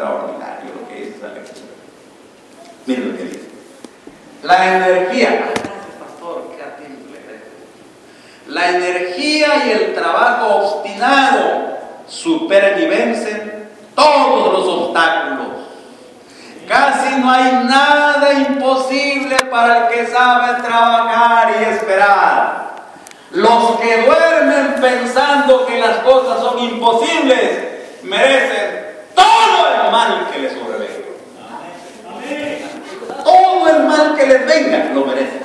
extraordinario lo que dice esa lectura. Miren lo que dice. La energía, gracias pastor, qué atento le agradezco. La energía y el trabajo obstinado superan y vencen todos los obstáculos. Casi no hay nada imposible para el que sabe trabajar y esperar. Los que duermen pensando que las cosas son imposibles merecen todo el mal que les sobrevenga. Todo el mal que les venga lo merecen.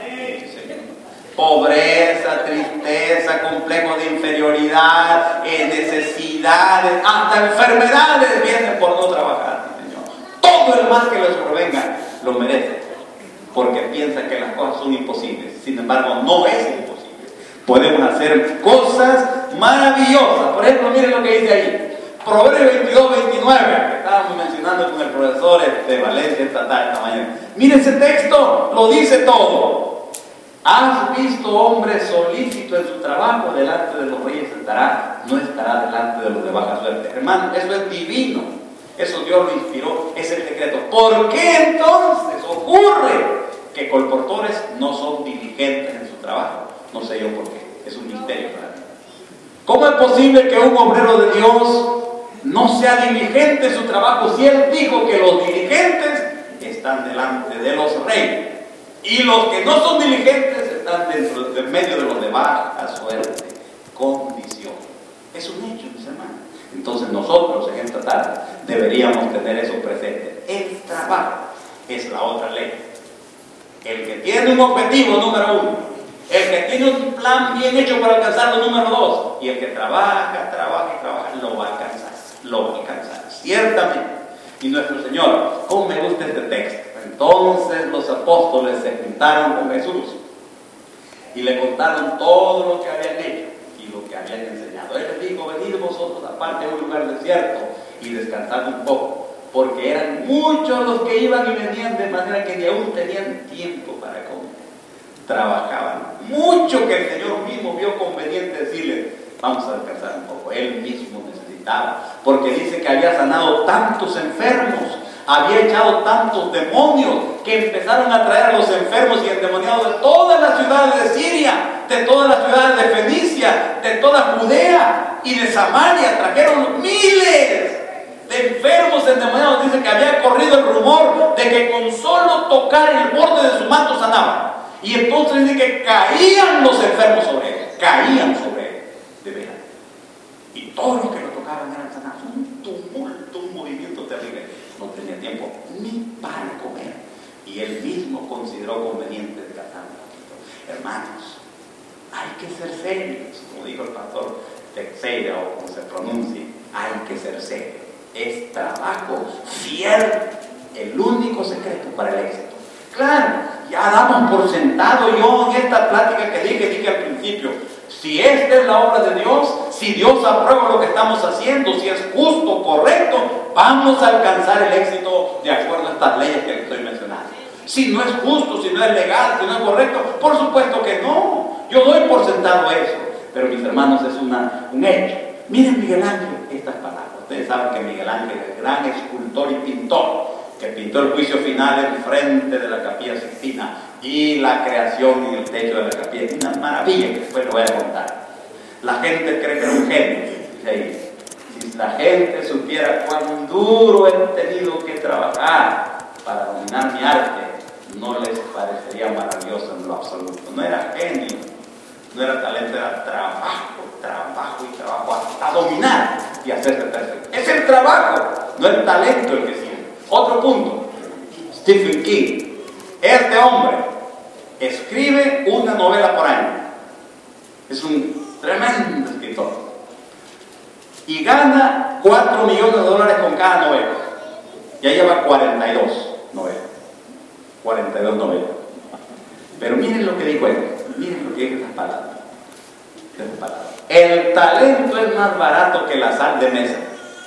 Pobreza, tristeza, complejo de inferioridad, necesidades, hasta enfermedades vienen por no trabajar, Señor. Todo el mal que les sobrevenga lo merecen, porque piensan que las cosas son imposibles. Sin embargo, no es imposible. Podemos hacer cosas maravillosas. Por ejemplo, miren lo que dice ahí. Proverbios 22, 29, que estábamos mencionando con el profesor de Valencia esta mañana. Miren ese texto, lo dice todo. ¿Has visto hombre solícito en su trabajo? Delante de los reyes estará, no estará delante de los de baja suerte. Hermano, eso es divino. Eso Dios lo inspiró, es el secreto. ¿Por qué entonces ocurre que colportores no son diligentes en su trabajo? No sé yo por qué, es un misterio para mí. ¿Cómo es posible que un obrero de Dios no sea diligente en su trabajo si Él dijo que los diligentes están delante de los reyes y los que no son diligentes están en medio de los de baja suerte, condición? Es un hecho, mis hermanos. Entonces nosotros en esta tarde deberíamos tener eso presente. El trabajo es la otra ley. El que tiene un objetivo número 1, el que tiene un plan bien hecho para alcanzarlo número 2, y el que trabaja, lo va a alcanzar. Lo va a alcanzar, ciertamente. Y nuestro Señor, ¿cómo me gusta este texto? Entonces los apóstoles se juntaron con Jesús y le contaron todo lo que habían hecho y lo que habían enseñado. Él les dijo: venid vosotros aparte a un lugar desierto y descansad un poco, porque eran muchos los que iban y venían, de manera que ni aún tenían tiempo para comer. Trabajaban mucho, que el Señor mismo vio conveniente decirle: vamos a descansar un poco. Él mismo necesitaba, porque dice que había sanado tantos enfermos, había echado tantos demonios, que empezaron a traer a los enfermos y endemoniados de todas las ciudades de Siria, de todas las ciudades de Fenicia, de toda Judea y de Samaria. Trajeron miles de enfermos endemoniados. Dice que había corrido el rumor de que con solo tocar el borde de su manto sanaban. Y entonces dice que caían los enfermos sobre él, caían sobre él, de veras. Y todos los que lo tocaban eran sanados. Un tumulto, un movimiento terrible. No tenía tiempo ni para comer. Y él mismo consideró conveniente descansar un poquito. Hermanos, hay que ser serios, como dijo el pastor Teixeira, o como se pronuncie, hay que ser serios. Es trabajo fiel, el único secreto para el éxito. Claro, ya damos por sentado, yo en esta plática que dije al principio, si esta es la obra de Dios, si Dios aprueba lo que estamos haciendo, si es justo, correcto, vamos a alcanzar el éxito de acuerdo a estas leyes que les estoy mencionando. Si no es justo, si no es legal, si no es correcto, por supuesto que no. Yo doy por sentado eso, pero mis hermanos, es un hecho. Miren Miguel Ángel, estas palabras. Ustedes saben que Miguel Ángel es gran escultor y pintor, que pintó el juicio final en frente de la Capilla Sixtina y la creación en el techo de la capilla. Una maravilla que después lo voy a contar. La gente cree que era un genio. Si la gente supiera cuán duro he tenido que trabajar para dominar mi arte, no les parecería maravilloso en lo absoluto. No era genio, no era talento, era trabajo hasta dominar y hacerse perfecto. Es el trabajo, no el talento el que sigue. Otro punto, Stephen King. Este hombre escribe una novela por año. Es un tremendo escritor. Y gana $4 millones con cada novela. Ya lleva 42 novelas. 42 novelas. Pero miren lo que dijo él. Miren lo que dijo esas palabras. El talento es más barato que la sal de mesa.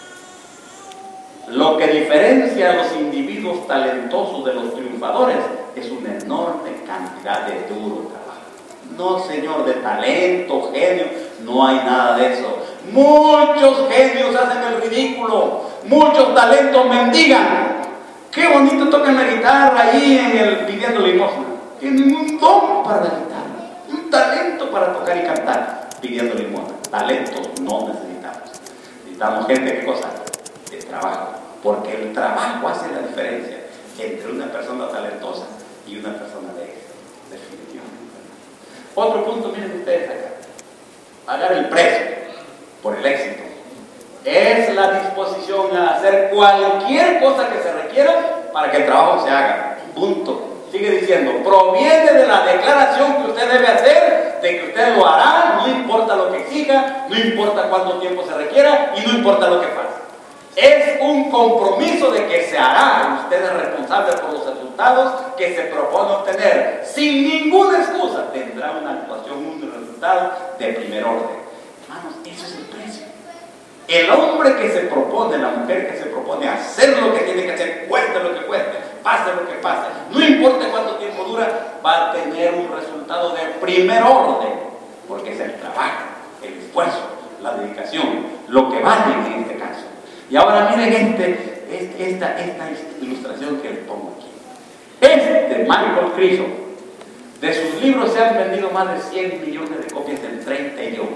Lo que diferencia a los individuos talentosos de los triunfadores es una enorme cantidad de duro trabajo. No, señor, de talento, genio, no hay nada de eso. Muchos genios hacen el ridículo. Muchos talentos mendigan. Qué bonito tocan la guitarra ahí pidiendo limosna. Tienen un don para la guitarra, un talento para tocar y cantar pidiendo limosna. Talentos no necesitamos. Necesitamos gente, ¿qué cosa? De trabajo. Porque el trabajo hace la diferencia entre una persona talentosa y una persona de éxito. Definitivamente. Otro punto, miren ustedes acá. Pagar el precio por el éxito es la disposición a hacer cualquier cosa que se requiera para que el trabajo se haga. Punto. Sigue diciendo, proviene de la declaración que usted debe hacer, de que usted lo hará, no importa lo que exija, no importa cuánto tiempo se requiera y no importa lo que pase. Es un compromiso de que se hará. Usted es responsable por los resultados que se propone obtener. Sin ninguna excusa tendrá una actuación, un resultado de primer orden. Hermanos, eso es el precio. El hombre que se propone, la mujer que se propone hacer lo que tiene que hacer, cueste lo que cueste, pase lo que pase, no importa cuánto tiempo dura, va a tener un resultado de primer orden, porque es el trabajo, el esfuerzo, la dedicación, lo que vale en este caso. Y ahora miren esta ilustración que les pongo aquí. Michael Criso, de sus libros se han vendido más de 100 millones de copias en 30 idiomas.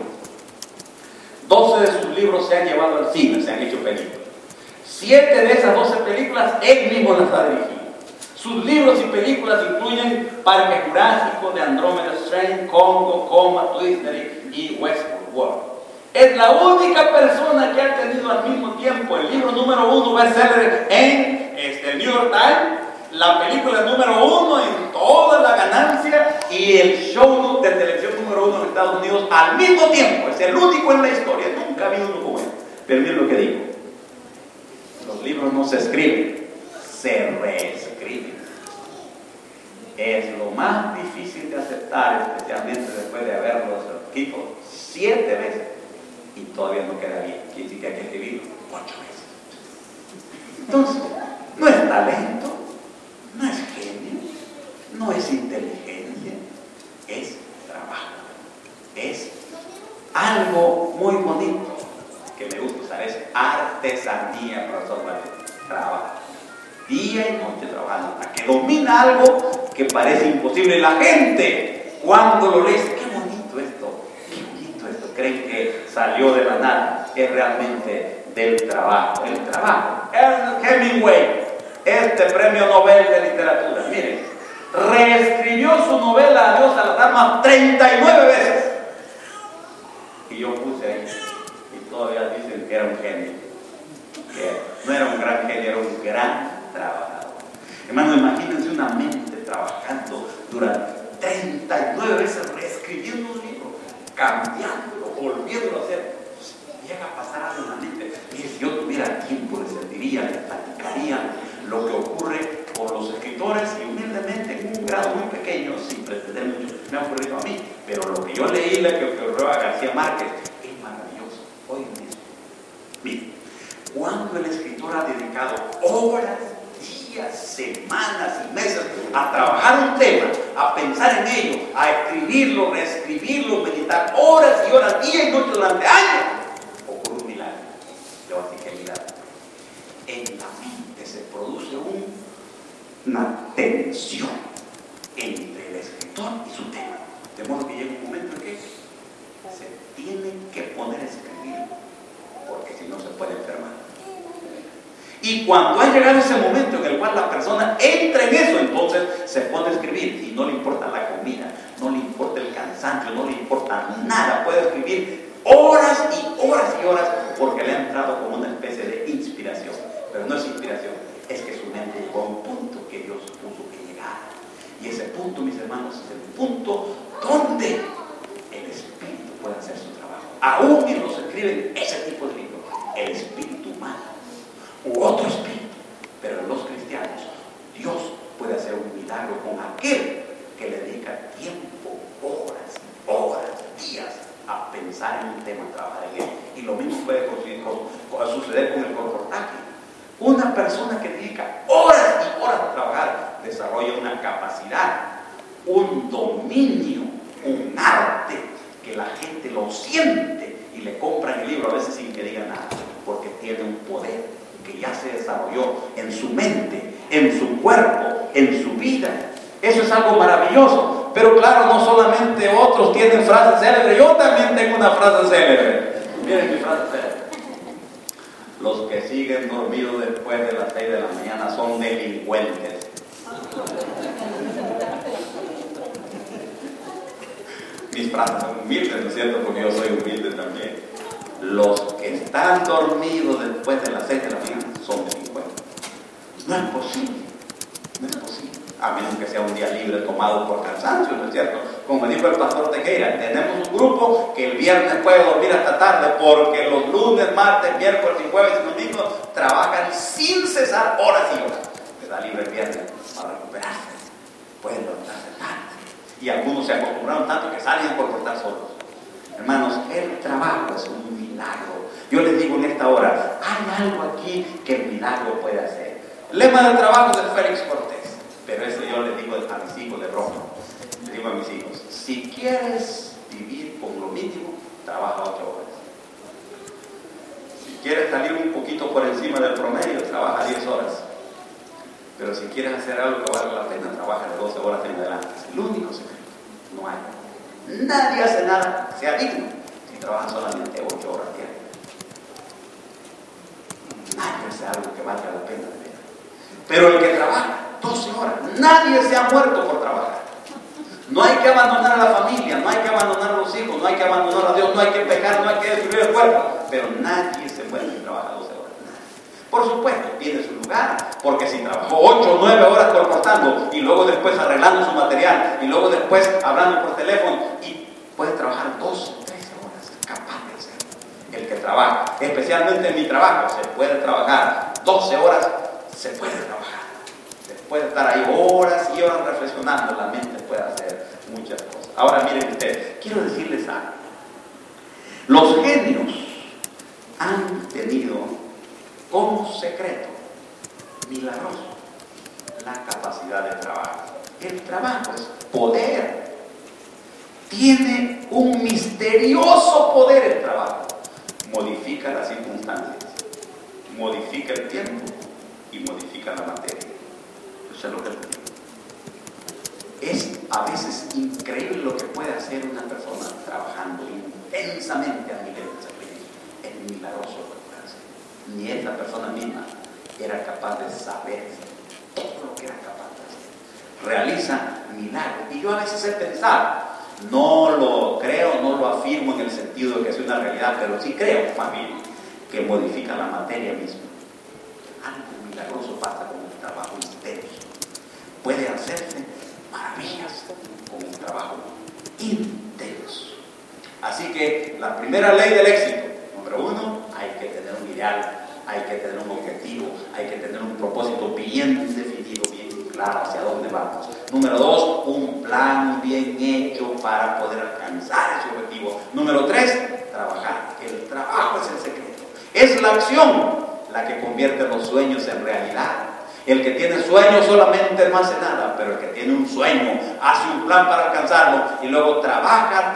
12 de sus libros se han llevado al cine, se han hecho películas. 7 de esas 12 películas él mismo las ha dirigido. Sus libros y películas incluyen Parque Jurásico, The Andromeda Strain, Congo, Coma, Twister y Westworld. Es la única persona que ha tenido al mismo tiempo el libro número 1 bestseller en el New York Times, la película número 1 en toda la ganancia y el show de televisión número 1 en Estados Unidos al mismo tiempo. Es el único en la historia, nunca ha habido uno como él. Pero miren lo que digo: los libros no se escriben, se reescriben. Es lo más difícil de aceptar, especialmente después de haberlos escrito 7 veces y todavía no queda bien. Quiere decir que hay que escribirlo 8 veces. Entonces, no es talento, no es genio, no es inteligencia, es trabajo. Es algo muy bonito que me gusta usar, es artesanía, profesor Valdés. Trabajo. Día y noche trabajando hasta que domina algo que parece imposible. La gente, cuando lo lee, dice: qué bonito esto, creen que salió de la nada. Es realmente del trabajo. El trabajo. Ernest Hemingway, premio Nobel de literatura, miren, reescribió su novela Adiós a las armas 39 veces. Y yo puse ahí, y todavía dicen que era un genio. Que no era un gran genio, era un gran trabajador. Hermano, imagínense una mente trabajando durante 39 veces, reescribiendo un libro, cambiándolo, volviéndolo a hacer. Llega a pasar algo en la mente. Y si yo tuviera tiempo, les serviría, les platicaría lo que ocurre con los escritores, y humildemente, en un grado muy pequeño, sin pretender mucho, me ha ocurrido a mí. Pero lo que yo leí, lo que ocurrió a García Márquez, es maravilloso. Oigan eso. Miren, cuando el escritor ha dedicado horas, días, semanas y meses a trabajar un tema, a pensar en ello, a escribirlo, reescribirlo, meditar horas y horas, día y noche durante años, ocurre un milagro. Le voy a decir que milagro. En la mente se produce una tensión entre el escritor y su tema, de modo que llega un momento en que se tiene que poner a escribir, porque si no se puede enfermar. Y cuando ha llegado ese momento en el cual la persona entra en eso, entonces se pone a escribir y no le importa la comida, no le importa el cansancio, no le importa nada, puede escribir horas y horas y horas porque le ha entrado como una especie de inspiración. Pero no es inspiración, es que su mente llegó a un punto que Dios puso que llegara. Y ese punto, mis hermanos, es el punto donde el Espíritu puede hacer su trabajo. Aún en los escriben ese tipo de libros, el espíritu humano u otro espíritu, pero en los cristianos Dios puede hacer un milagro con aquel que le dedica tiempo, horas, días a pensar en un tema, a trabajar en él. Y lo mismo puede suceder con el corportaje. Una persona que dedica horas y horas a trabajar desarrolla una capacidad, un dominio, un arte que la gente lo siente y le compran el libro a veces sin que diga nada, porque tiene un poder que ya se desarrolló en su mente, en su cuerpo, en su vida. Eso es algo maravilloso. Pero claro, no solamente otros tienen frases célebres, yo también tengo una frase célebre. Miren mi frase célebre. Los que siguen dormidos después de las 6 de la mañana son delincuentes. Mis frases son humildes, ¿no es cierto? Porque yo soy humilde también. Los que están dormidos después de las 6 de la mañana son delincuentes. No es posible. No es posible. A menos que sea un día libre tomado por cansancio, ¿no es cierto? Como dijo el pastor Tequeira, tenemos un grupo que el viernes puede dormir hasta tarde porque los lunes, martes, miércoles y jueves y domingos trabajan sin cesar horas y horas. Les da libre el viernes para recuperarse. Pueden levantarse tarde. Y algunos se acostumbraron tanto que salen por estar solos. Hermanos, el trabajo es un milagro. Yo les digo en esta hora, hay algo aquí que el milagro puede hacer. El lema del trabajo de Félix Cortés. Pero eso yo les digo a mis hijos de broma. Les digo a mis hijos, si quieres vivir con lo mínimo, trabaja 8 horas. Si quieres salir un poquito por encima del promedio, trabaja 10 horas. Pero si quieres hacer algo que valga la pena, trabaja de 12 horas en adelante. Es el único secreto. No hay. Nadie hace nada que sea digno si trabaja solamente 8 horas diarias. Nadie hace algo que valga la pena. Pero el que trabaja 12 horas, nadie se ha muerto por trabajar. No hay que abandonar a la familia, no hay que abandonar a los hijos, no hay que abandonar a Dios, no hay que pecar, no hay que destruir el cuerpo. Pero nadie se muere si trabaja 12 horas. Por supuesto, tiene su lugar, porque si trabajó 8 o 9 horas cortando y luego después arreglando su material y luego después hablando por teléfono y puede trabajar 12 o 13 horas, es capaz de hacerlo. El que trabaja, especialmente en mi trabajo, se puede trabajar 12 horas, se puede trabajar. Puede estar ahí horas y horas reflexionando, la mente puede hacer muchas cosas. Ahora miren ustedes, quiero decirles algo. Los genios han tenido como secreto milagroso la capacidad de trabajo. El trabajo es poder. Tiene un misterioso poder el trabajo. Modifica las circunstancias, modifica el tiempo y modifica la materia. Eso es lo que les digo. Es a veces increíble lo que puede hacer una persona trabajando intensamente a nivel de sacrificio. Es milagroso lo que puede hacer. Ni esa persona misma era capaz de saber todo lo que era capaz de hacer. Realiza milagros. Y yo a veces he pensado, no lo creo, no lo afirmo en el sentido de que sea una realidad, pero sí creo, familia, que modifica la materia misma. Algo milagroso pasa con el trabajo intenso. Puede hacerse maravillas con un trabajo intenso. Así que la primera ley del éxito, número 1, hay que tener un ideal, hay que tener un objetivo, hay que tener un propósito bien definido, bien claro hacia dónde vamos. Número 2, un plan bien hecho para poder alcanzar ese objetivo. Número 3, trabajar. El trabajo es el secreto. Es la acción la que convierte los sueños en realidad. El que tiene sueños solamente no hace nada, pero el que tiene un sueño hace un plan para alcanzarlo y luego trabaja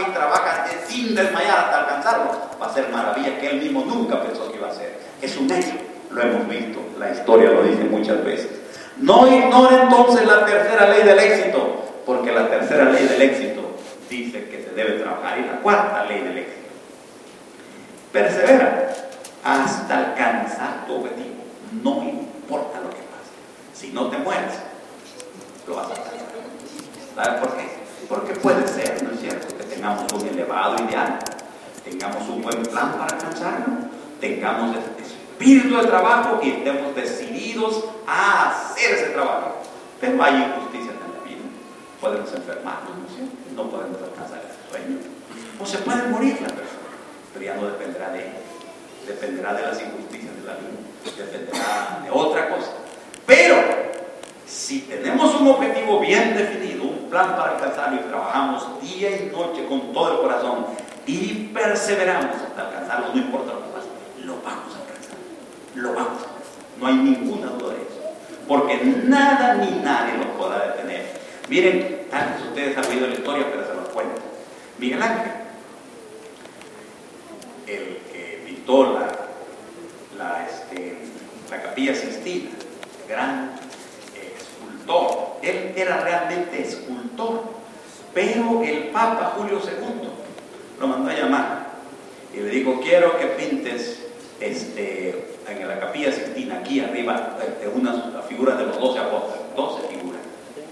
sin desmayar hasta alcanzarlo. Va a ser maravilla que él mismo nunca pensó que iba a hacer. Es un hecho, lo hemos visto, la historia lo dice muchas veces. No ignore entonces la tercera ley del éxito, porque la tercera ley del éxito dice que se debe trabajar. Y la cuarta ley del éxito: persevera hasta alcanzar tu objetivo. No importa lo que pase. Si no te mueres, lo vas a alcanzar. ¿Sabes por qué? Porque puede ser, ¿no es cierto?, que tengamos un elevado ideal, tengamos un buen plan para alcanzarlo, tengamos el espíritu de trabajo y estemos decididos a hacer ese trabajo. Pero hay injusticias en la vida. Podemos enfermarnos, ¿no es cierto?, no podemos alcanzar ese sueño. O se puede morir la persona, pero ya no dependerá de él. Dependerá de las injusticias de la vida, dependerá de otra cosa. Pero si tenemos un objetivo bien definido, un plan para alcanzarlo y trabajamos día y noche con todo el corazón y perseveramos hasta alcanzarlo, no importa lo que pase, lo vamos a alcanzar, lo vamos a alcanzar. No hay ninguna duda de eso, porque nada ni nadie nos podrá detener. Miren, tal vez ustedes han oído la historia, pero se los cuento. Miguel Ángel, el que pintó la Capilla Sixtina, gran escultor. Él era realmente escultor, pero el Papa Julio II lo mandó a llamar y le dijo: quiero que pintes en la Capilla Sixtina, aquí arriba, una figura de los 12 apóstoles, 12 figuras.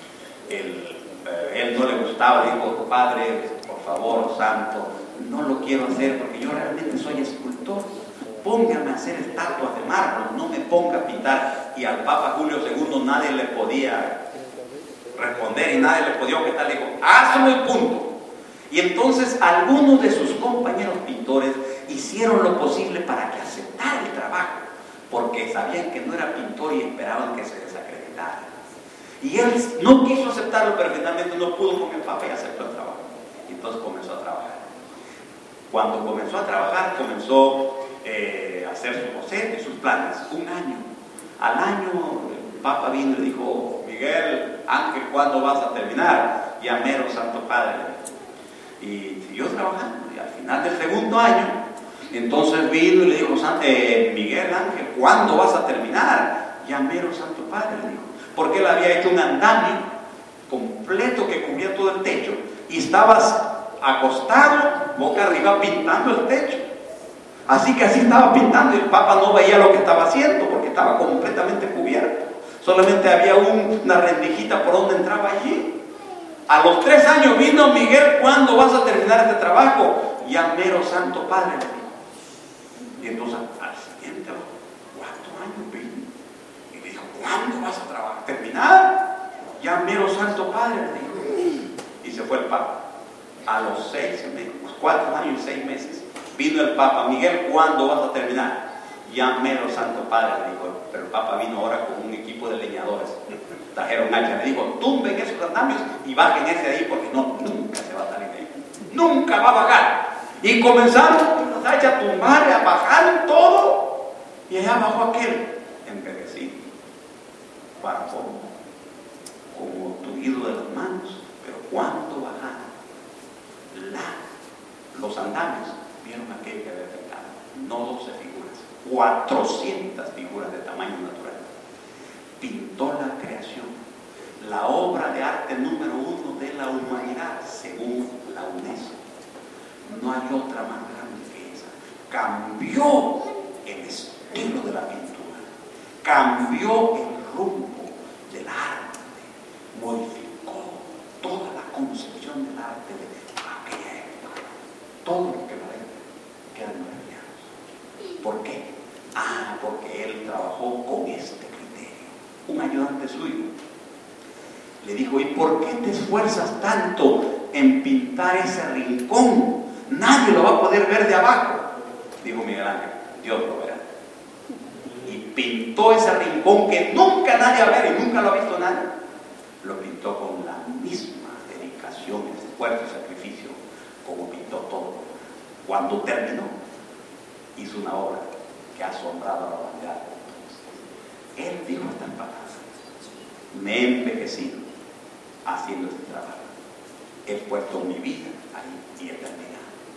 Él no le gustaba, dijo: padre, por favor, santo, no lo quiero hacer porque yo realmente soy escultor. Póngame a hacer estatuas de mármol, no me ponga a pintar. Y al Papa Julio II nadie le podía responder y nadie le podía objetar. Le dijo: hazlo y punto. Y entonces algunos de sus compañeros pintores hicieron lo posible para que aceptara el trabajo, porque sabían que no era pintor y esperaban que se desacreditara. Y él no quiso aceptarlo, pero finalmente no pudo con el Papa y aceptó el trabajo. Y entonces comenzó a trabajar. Cuando comenzó a trabajar, comenzó a hacer su boceto y sus planes. Un año. Al año el Papa vino y le dijo: Miguel Ángel, ¿cuándo vas a terminar? Ya mero, Santo Padre. Y siguió trabajando. Y al final del segundo año, entonces vino y le dijo: Miguel Ángel, ¿cuándo vas a terminar? Ya mero, Santo Padre, le dijo. Porque él había hecho un andamio completo que cubría todo el techo y estabas acostado, boca arriba, pintando el techo. Así que así estaba pintando y el Papa no veía lo que estaba haciendo porque estaba completamente cubierto. Solamente había una rendijita por donde entraba allí. A los 3 años vino: Miguel, ¿cuándo vas a terminar este trabajo? Ya mero, Santo Padre, le dijo. Y entonces al siguiente, a los 4 años vino y le dijo: ¿cuándo vas a terminar? Ya mero, Santo Padre, le dijo. Y se fue el Papa. A los 4 años y 6 meses vino el Papa: Miguel, ¿cuándo vas a terminar? Ya mero, Santo Padre, le dijo. Pero el Papa vino ahora con un equipo de leñadores. Trajeron hacha, le dijo: tumben esos andamios y bajen ese de ahí, porque nunca se va a salir de ahí. Nunca va a bajar. Y comenzaron con las hachas a tumbar, a bajar todo. Y allá bajó aquel envejecido, barbón, como tuido de las manos. Pero cuando bajaron los andamios, vieron aquel que había pintado, no 12 figuras, 400 figuras de tamaño natural. Pintó la creación, la obra de arte número 1 de la humanidad, según la UNESCO. No hay otra más grande que esa. Cambió el estilo de la pintura, cambió el rumbo del arte, modificó toda la concepción del arte de aquella época. Todo lo que lo ve quedan maravillados. ¿Por qué? Porque él trabajó con este criterio. Un ayudante suyo le dijo: ¿y por qué te esfuerzas tanto en pintar ese rincón? Nadie lo va a poder ver de abajo. Dijo Miguel Ángel: Dios lo verá. Y pintó ese rincón que nunca nadie va a ver y nunca lo ha visto nadie. Lo pintó con la misma dedicación, esfuerzo y sacrificio como pintó todo. Cuando terminó, hizo una obra que ha asombrado a la humanidad. Él dijo estas palabras: me he envejecido haciendo este trabajo. He puesto mi vida ahí y he terminado.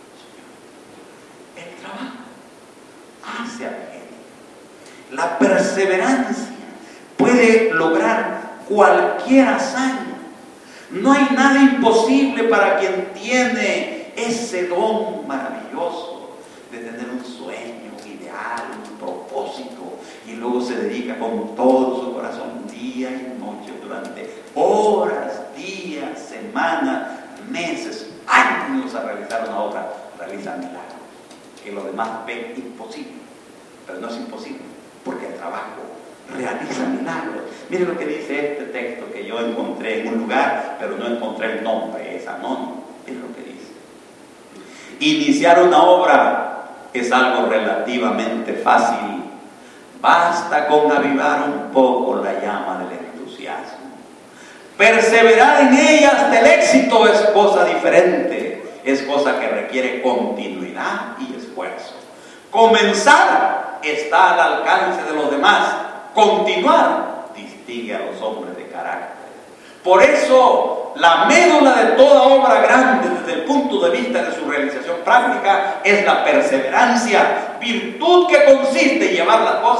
El trabajo hace al genio. La perseverancia puede lograr cualquier hazaña. No hay nada imposible para quien tiene ese don maravilloso de tener un sueño, un ideal, un propósito, y luego se dedica con todo su corazón, día y noche, durante horas, días, semanas, meses, años, a realizar una obra. Realiza milagros que los demás ven imposible, pero no es imposible, porque el trabajo realiza milagros. Miren lo que dice este texto que yo encontré en un lugar, pero no encontré el nombre, es anónimo. Miren lo que dice: iniciar una obra es algo relativamente fácil. Basta con avivar un poco la llama del entusiasmo. Perseverar en ella hasta el éxito es cosa diferente, es cosa que requiere continuidad y esfuerzo. Comenzar está al alcance de los demás, continuar distingue a los hombres de carácter. Por eso, la médula de toda obra grande desde el punto de vista de su realización práctica es la perseverancia, virtud que consiste en llevar las cosas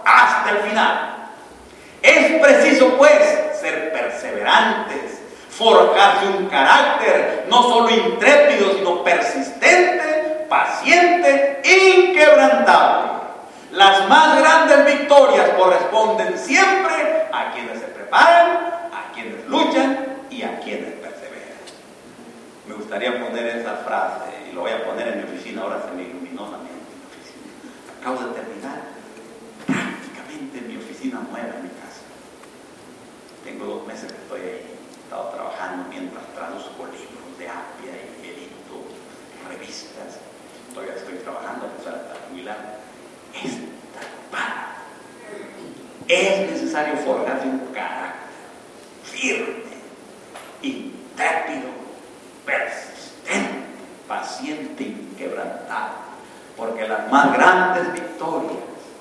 hasta el final. Es preciso, pues, ser perseverantes, forjarse un carácter no solo intrépido, sino persistente, paciente, inquebrantable. Las más grandes victorias corresponden siempre a quienes se preparan, a quienes luchan y a quienes perseveran. Me gustaría poner esa frase, y lo voy a poner en mi oficina, ahora se me iluminó también en mi oficina. Acabo de terminar prácticamente en mi oficina nueva en mi casa. Tengo 2 meses que estoy ahí. He estado trabajando mientras traduzco libros de Apia y edito revistas. Todavía estoy trabajando a pesar de estar jubilado. Esta para. Es necesario forjarse un carácter firme, intrépido, persistente, paciente, inquebrantable. Porque las más grandes victorias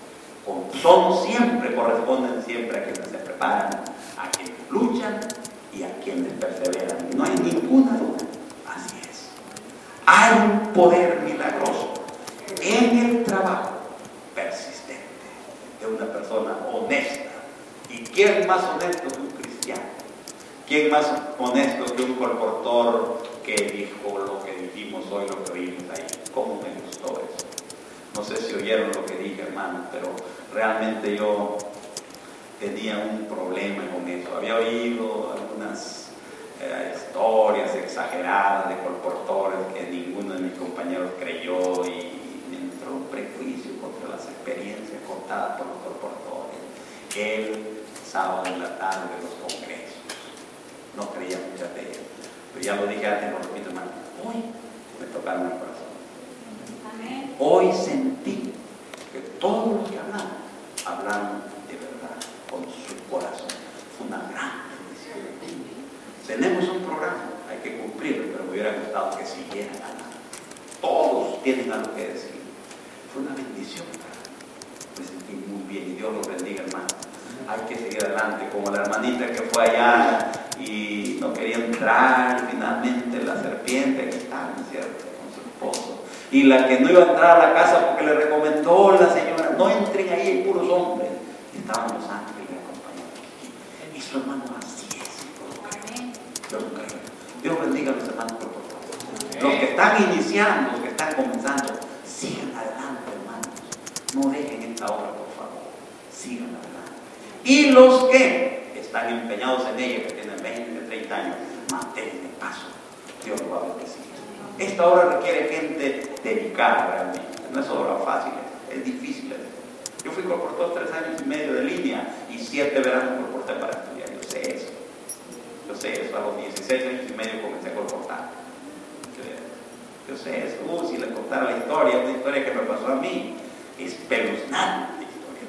corresponden siempre a quienes se preparan, a quienes luchan y a quienes perseveran. No hay ninguna duda. Así es. Hay un poder milagroso en el trabajo persistente de una persona honesta. ¿Y quién más honesto que un cristiano? ¿Quién más honesto que un colportor que dijo lo que dijimos hoy, lo que oímos ahí? ¿Cómo me gustó eso? No sé si oyeron lo que dije, hermano, pero realmente yo tenía un problema con eso. Había oído algunas historias exageradas de colportores que ninguno de mis compañeros creyó, y me entró un prejuicio contra las experiencias contadas por los colportores. El sábado en la tarde de los congresos. No creía muchas de ellas. Pero ya lo dije antes, lo repito, hermano. Hoy me tocaron el corazón. Hoy sentí que todos los que hablaron de verdad, con su corazón. Fue una gran bendición. Tenemos un programa, hay que cumplirlo, pero me hubiera gustado que siguieran hablando. Todos tienen algo que decir. Fue una bendición para mí. Me sentí muy bien y Dios los bendiga, hermano. Hay que seguir adelante, como la hermanita que fue allá y no quería entrar, y finalmente la serpiente que está, ¿no es cierto?, con su esposo. Y la que no iba a entrar a la casa porque le recomendó la señora, no entren ahí, hay puros hombres. Y estaban los ángeles acompañando. Y su hermano, así es, yo lo creo. Dios bendiga a los hermanos por favor. Los que están iniciando, los que están comenzando, sigan adelante, hermanos. No dejen esta obra, por favor. Sigan adelante. Y los que están empeñados en ella, que tienen 20, 30 años, mantengan el paso. Dios lo va a bendecir. Esta obra requiere gente dedicada realmente. No es obra fácil, es difícil. Yo fui colportor 3 años y medio de línea y 7 veranos colporté para estudiar. Yo sé eso. A los 16 años y medio comencé a colportar. Yo sé eso. Si le contara la historia, una historia que me pasó a mí, espeluznante historia.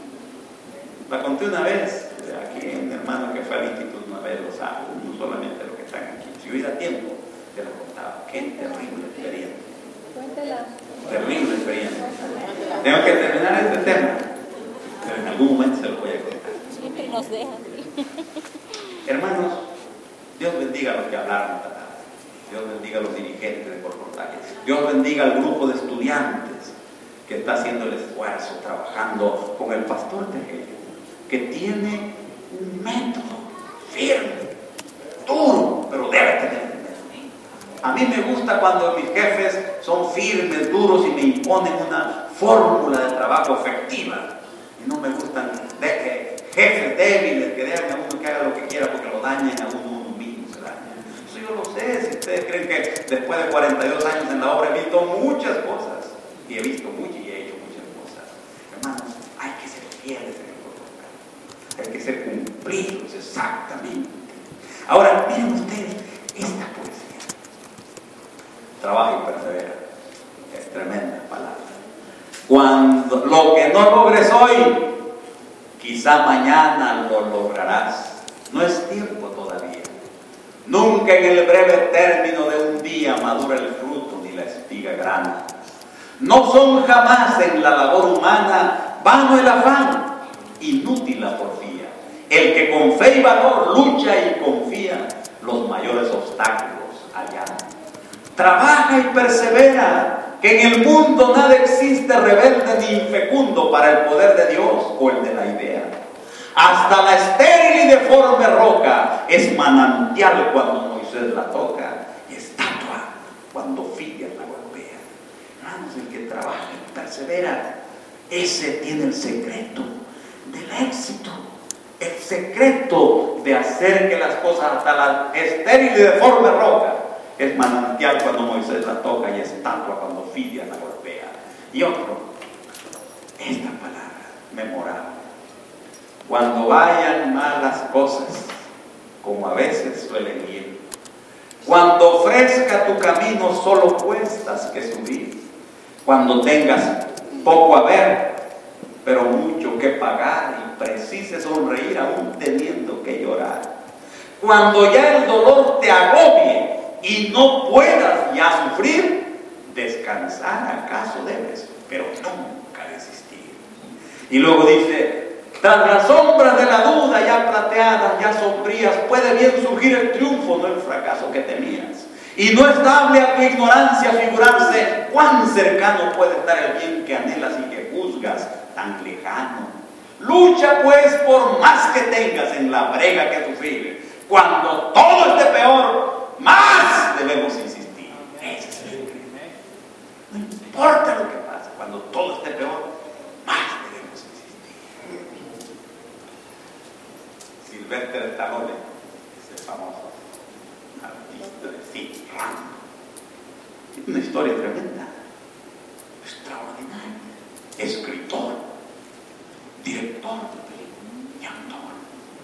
La conté una vez, aquí un hermano que fue al instituto una vez lo sabe, no solamente los que están aquí. Si hubiera tiempo, te lo contaba. Qué terrible experiencia. Cuéntela. Terrible experiencia. Tengo que terminar este tema, pero en algún momento se lo voy a contar. Siempre nos dejan. Hermanos, Dios bendiga a los que hablaron esta tarde. Dios bendiga a los dirigentes de colportaje. Dios bendiga al grupo de estudiantes que está haciendo el esfuerzo, trabajando con el pastor Tegelio, que tiene un método firme, duro, pero debe tener. A mí me gusta cuando mis jefes son firmes, duros y me imponen una fórmula de trabajo efectiva. Y no me gustan jefes débiles que dejan a uno que haga lo que quiera porque lo dañan a uno mismo, se daña. Eso yo lo sé. Si ustedes creen que después de 42 años en la obra he visto muchas cosas, y he visto mucho y he hecho muchas cosas. Hermanos, hay que ser fieles en el protocolo. Hay que ser cumplidos exactamente. Ahora, miren ustedes esta poesía. Trabaja y persevera. Es tremenda palabra. Cuando lo que no logres hoy, quizá mañana lo lograrás. No es tiempo todavía. Nunca en el breve término de un día madura el fruto ni la espiga grana. No son jamás en la labor humana vano el afán, inútil la porfía. El que con fe y valor lucha y confía, los mayores obstáculos allana. Trabaja y persevera, que en el mundo nada existe rebelde ni infecundo para el poder de Dios o el de la idea. Hasta la estéril y deforme roca es manantial cuando Moisés la toca, y estatua cuando Fidias la golpea. Hermanos, el que trabaja y persevera, ese tiene el secreto del éxito. El secreto de hacer que las cosas, hasta la estéril y deforme roca, es manantial cuando Moisés la toca y estatua cuando Fidias la golpea. Y otro, esta palabra memorable: cuando vayan mal las cosas, como a veces suelen ir, cuando ofrezca tu camino solo cuestas que subir, cuando tengas poco a ver, pero mucho que pagar y precises sonreír aún teniendo que llorar, cuando ya el dolor te agobie y no puedas ya sufrir, descansar acaso debes, pero nunca desistir. Y luego dice: tras las sombras de la duda ya plateadas, ya sombrías, puede bien surgir el triunfo, no el fracaso que temías. Y no es dable a tu ignorancia figurarse cuán cercano puede estar el bien que anhelas y que juzgas tan lejano. Lucha pues por más que tengas en la brega que sufrir. Cuando todo esté peor, más debemos insistir. Ese es el secreto. No importa lo que pase, cuando todo esté peor, más debemos insistir. Sylvester Stallone es el famoso artista de cine, Rambo. Tiene una historia tremenda, extraordinaria. Escritor, director de películas y actor.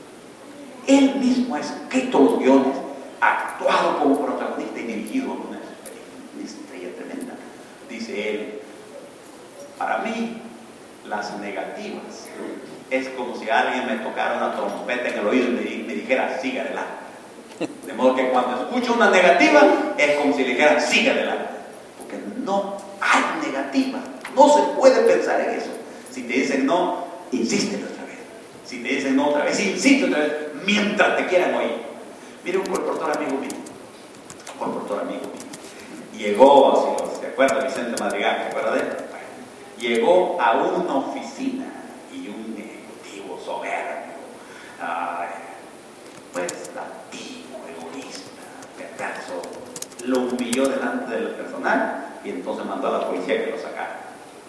Él mismo ha escrito los guiones, actuado como protagonista y dirigido una estrella tremenda. Dice él: para mí las negativas es como si alguien me tocara una trompeta en el oído y me dijera sigue adelante. De modo que cuando escucho una negativa es como si le dijeran sigue adelante, porque no hay negativa, no se puede pensar en eso. Si te dicen no, insiste otra vez. Si te dicen no otra vez, insiste otra vez, mientras te quieran oír. Mire, un colportor amigo mío, llegó, si se acuerda, Vicente Madrigal, ¿se acuerda de él? Llegó a una oficina y un ejecutivo soberbio, pues latino, egoísta, perverso, lo humilló delante del personal y entonces mandó a la policía que lo sacara.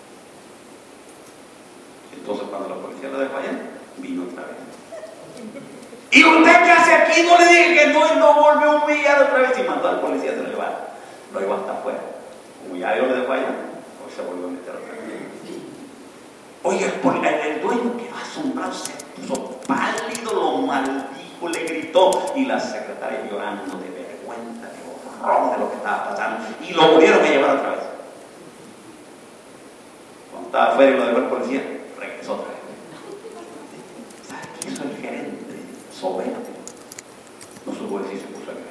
Entonces cuando la policía lo dejó allá, vino otra vez. ¿Y usted qué hace aquí? No le dije que no, y no volvió a humillar otra vez y mandó al policía a se lo llevar. Lo iba hasta afuera. Como ya yo lo dejó allá, hoy se volvió a meter otra vez. Oye, el dueño quedó asombrado, se puso pálido, lo maldijo, le gritó, y la secretaria llorando de vergüenza, de horror de lo que estaba pasando, y lo volvieron a llevar otra vez. Cuando estaba afuera y lo dejó el policía, regresó otra vez. ¿Sabe qué hizo el gerente? Soberbio. No supo decir, se puso a llorar.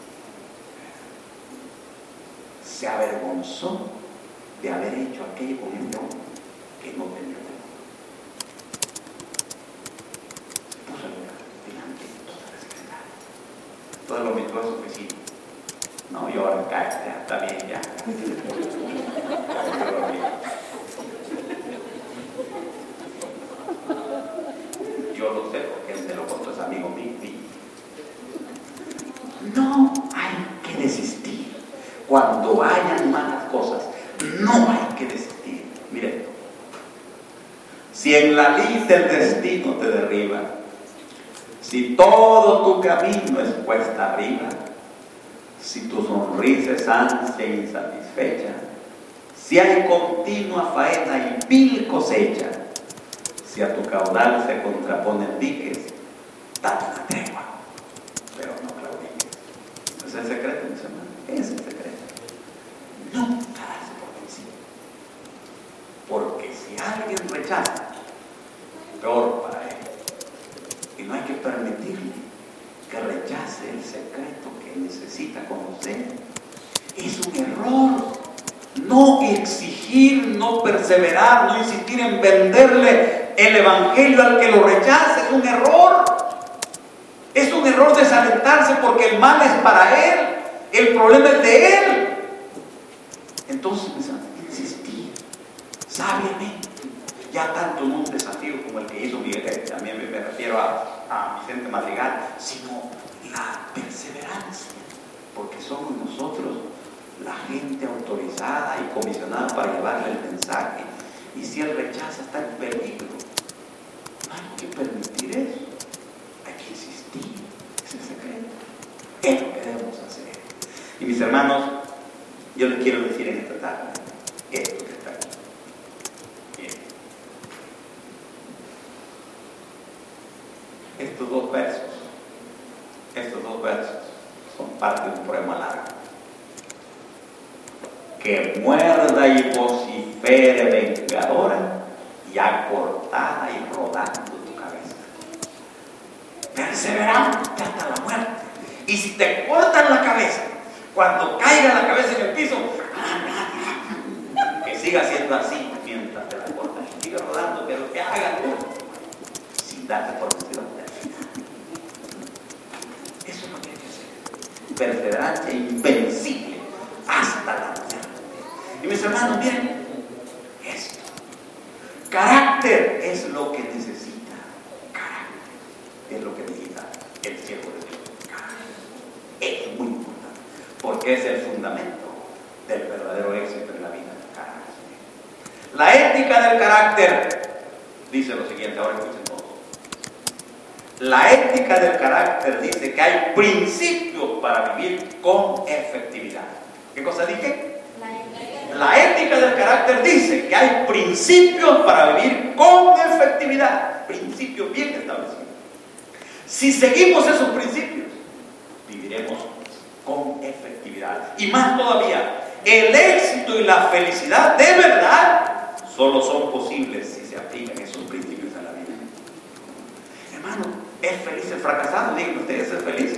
Se avergonzó de haber hecho aquello con este hombre que no tenía temor. Se puso a llorar delante de toda la secretaria. Todo lo metió a su oficina. No, yo ahora cállate, está bien ya. Yo lo sé porque él me lo contó, es amigo mío. No hay que desistir. Cuando vayan malas cosas, no hay que desistir. Miren, si en la lid del destino te derriba, si todo tu camino es cuesta arriba, si tu sonrisa es ansia insatisfecha, si hay continua faena y vil cosecha, si a tu caudal se contraponen diques, date una tregua, pero no claudiques. ¿Es el secreto, mis hermanos? Es el secreto. Nunca darse por vencido. Porque si alguien rechaza, peor para él. Y no hay que permitirle que rechace el secreto que necesita conocer. Es un error. No exigir, no perseverar, no insistir en venderle el evangelio al que lo rechaza. Es un error. Es un error desalentarse porque el mal es para él. El problema es de él. Entonces insistí sabiamente, ya tanto en un desafío como el que hizo Miguel, también me refiero a Vicente Madrigal, sino la perseverancia, porque somos nosotros la gente autorizada y comisionada para llevarle el mensaje, y si él rechaza está en peligro. No hay que permitir eso, hay que insistir, es el secreto, es lo que debemos hacer. Y mis hermanos, yo les quiero decir en esta tarde esto que está aquí. Bien. Estos dos versos son parte de un poema largo. Que muerda y vocifere vengadora, ya cortada y rodando tu cabeza. Perseverante hasta la muerte. Y si te cortan la cabeza, cuando caiga la cabeza en el piso, que siga siendo así mientras te la cortan. Y siga rodando, pero que haga sin darte por vencido hasta el final. Eso es lo que hay que hacer. Perseverancia invencible hasta la muerte. Y mis hermanos, miren esto. Carácter es lo que necesita. Carácter es lo que necesita el siervo de Dios. Carácter es muy importante porque es el fundamento del verdadero éxito en la vida. Carácter. La ética del carácter dice lo siguiente, ahora escuchen todos. La ética del carácter dice que hay principios para vivir con efectividad. ¿Qué cosa dije? La ética del carácter dice que hay principios para vivir con efectividad. Principios bien establecidos. Si seguimos esos principios, viviremos con efectividad. Y más todavía, el éxito y la felicidad de verdad solo son posibles si se aplican esos principios a la vida. Hermano, ¿es feliz el fracasado? Díganme ustedes, ¿es feliz?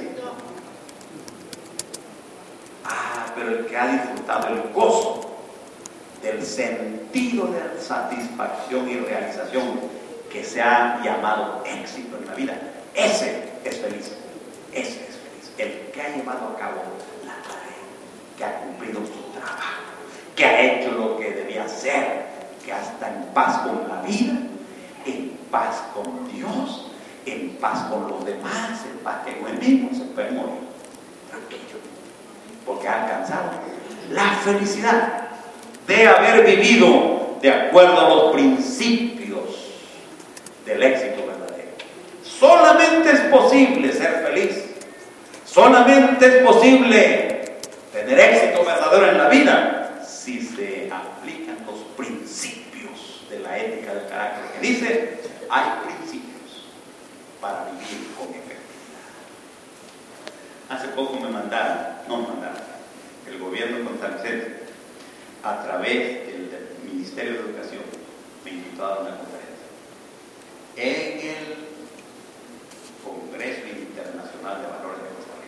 Pero el que ha disfrutado el gozo del sentido de satisfacción y realización que se ha llamado éxito en la vida, ese es feliz. Ese es feliz. El que ha llevado a cabo la tarea, que ha cumplido su trabajo, que ha hecho lo que debía hacer, que está en paz con la vida, en paz con Dios, en paz con los demás, en paz con él mismo, se puede morir tranquilo, porque ha alcanzado la felicidad de haber vivido de acuerdo a los principios del éxito verdadero. Solamente es posible ser feliz, solamente es posible tener éxito verdadero en la vida si se aplican los principios de la ética del carácter, que dice, hay principios para vivir con efectividad. Hace poco me mandaron, el gobierno costarricense, a través del Ministerio de Educación, me invitó a dar una conferencia en el Congreso Internacional de Valores de Costa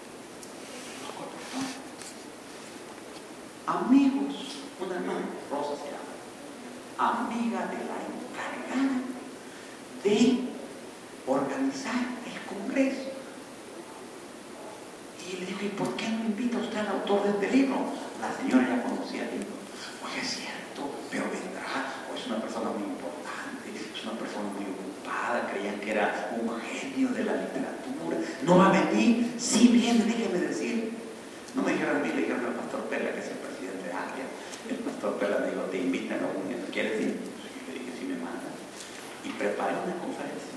Rica. Amigos, una hermana, Rosa se llama, amiga de la encargada de organizar el Congreso. Y le digo, ¿y por qué no invita usted al autor de este libro? La señora ya conocía el libro. Oye, es cierto, pero vendrá, o es una persona muy importante, es una persona muy ocupada, creían que era un genio de la literatura. ¿No va a venir? Sí viene, déjeme decir. No me dijeron a mí, le dijeron al pastor Pela, que es el presidente de APIA. El pastor Pela me dijo, te invitan a un evento, ¿quieres ir? Yo le dije, sí me mandan. Y preparé una conferencia.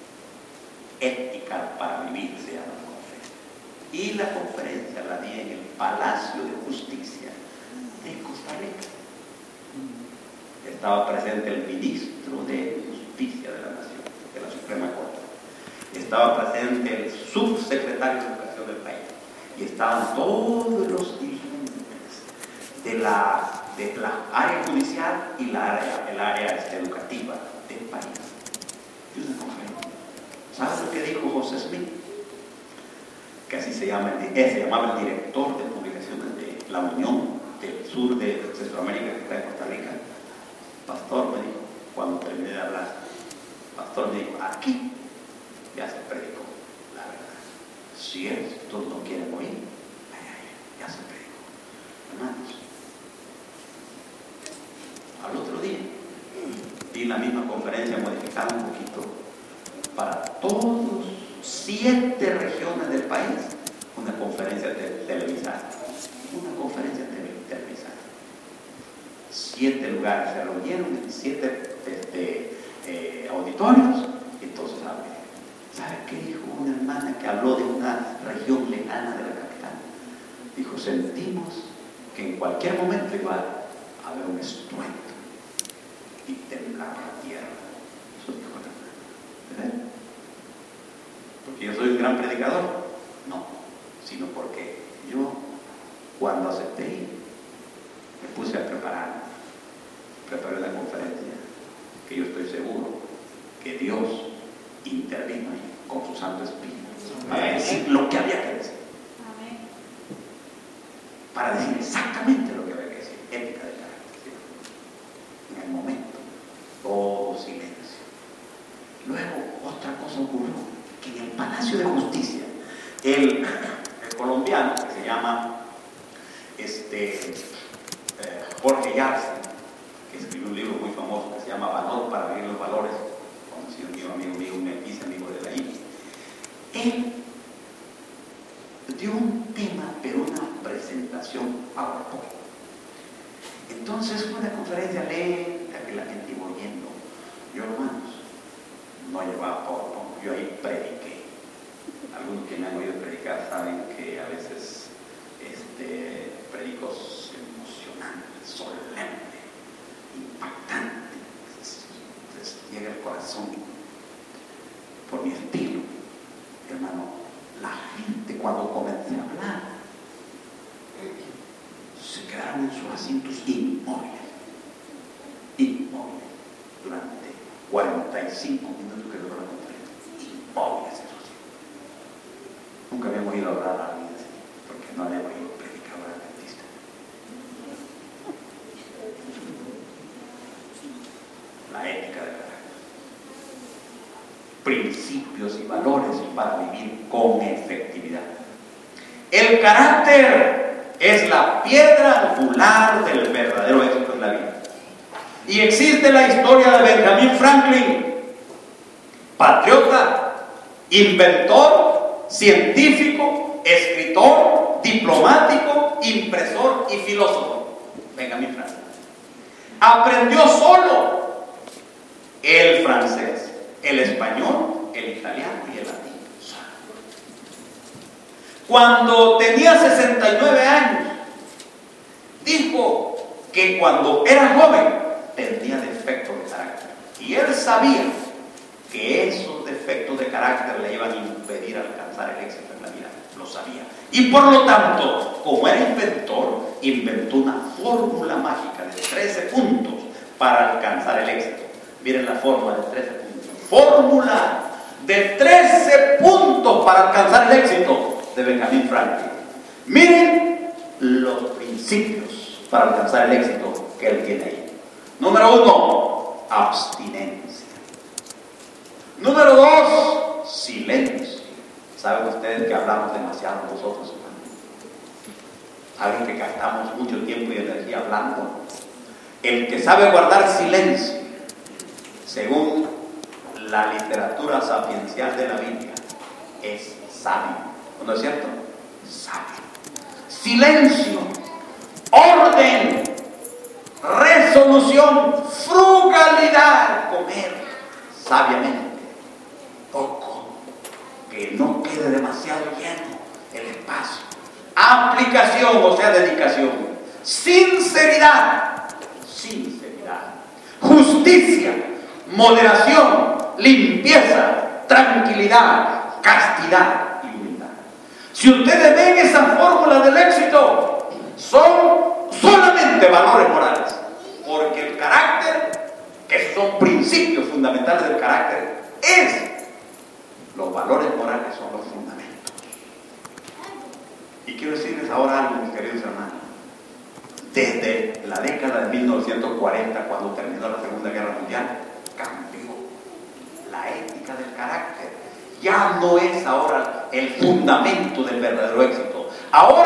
Ética para vivir se llama la conferencia. Y la conferencia la di en el Palacio de Justicia de Costa Rica. Estaba presente el ministro de Justicia de la Nación, de la Suprema Corte. Estaba presente el subsecretario de Educación del país. Y estaban todos los dirigentes de la área judicial y el área educativa del país. Y una conferencia. ¿Sabes lo que dijo José Smith? Que así se llamaba el director de publicaciones de la Unión del Sur de Centroamérica, que está en Costa Rica. Pastor, me dijo, cuando terminé de hablar, pastor me dijo, aquí ya se predicó la verdad. Si estos no quieren oír, ya se predicó. Hermanos, misma conferencia modificada un poquito, para todos 7 regiones del país, una conferencia televisada. Una conferencia televisada. 7 lugares se reunieron en 7 auditorios. Entonces, ¿sabe qué dijo una hermana que habló de una región lejana de la capital? Dijo, sentimos que en cualquier momento iba a haber un estruendo y temblar la tierra. Eso dijo la hermana. ¿Verdad? ¿Porque yo soy un gran predicador? No, sino porque yo, cuando acepté, me puse a preparé una conferencia que yo estoy seguro que Dios intervino ahí con su Santo Espíritu para decir lo que había que decir. Para decir exactamente lo que había que decir. Ética de carácter. En el momento, todo silencio. Luego, otra cosa ocurrió, que en el Palacio de Justicia, el colombiano que se llama Jorge Yarza, que escribió un libro muy famoso que se llama Valor para vivir los valores, conocido amigo mío, un amigo de la isla. Él dio un tema, pero una presentación PowerPoint. Entonces fue una conferencia lenta que la gente iba oyendo. Yo, hermanos, no llevaba PowerPoint, yo ahí prediqué. Algunos que me han oído predicar saben que a veces predicos emocionantes, solemnes, impactantes, les llega el corazón por mi estilo. Hermano, la gente cuando comencé a hablar se quedaron en sus asientos inmóviles durante 45 minutos que duró la conferencia, inmóviles esos. Nunca habían oído hablar a alguien así, porque no había oído predicador adventista. La ética del carácter, principios y valores para vivir con efectividad. El carácter es la piedra angular del verdadero éxito en la vida. Y existe la historia de Benjamin Franklin, patriota, inventor, científico, escritor, diplomático, impresor y filósofo. Benjamin Franklin aprendió solo el francés, el español, el italiano y el latín. Cuando tenía 69 años, dijo que cuando era joven tenía defectos de carácter. Y él sabía que esos defectos de carácter le iban a impedir alcanzar el éxito en la vida. Lo sabía. Y por lo tanto, como era inventor, inventó una fórmula mágica de 13 puntos para alcanzar el éxito. Miren la fórmula de 13 puntos. Fórmula de 13 puntos para alcanzar el éxito de Benjamin Franklin. Miren los principios para alcanzar el éxito que él tiene ahí. Número 1, abstinencia. Número 2, silencio. ¿Saben ustedes que hablamos demasiado nosotros, hermanos? ¿Saben que gastamos mucho tiempo y energía hablando? El que sabe guardar silencio, según la literatura sapiencial de la Biblia, es sabio. ¿No es cierto? Sabio. Silencio, orden, resolución, frugalidad, comer sabiamente, poco, que no quede demasiado lleno el espacio, aplicación, o sea, dedicación, sinceridad, justicia, moderación, limpieza, tranquilidad, castidad. Si ustedes ven esa fórmula del éxito, son solamente valores morales. Porque el carácter, que son principios fundamentales del carácter, los valores morales son los fundamentos. Y quiero decirles ahora algo, mis queridos hermanos. Desde la década de 1940, cuando terminó la Segunda Guerra Mundial, cambió la ética del carácter. Ya no es ahora el fundamento del verdadero éxito.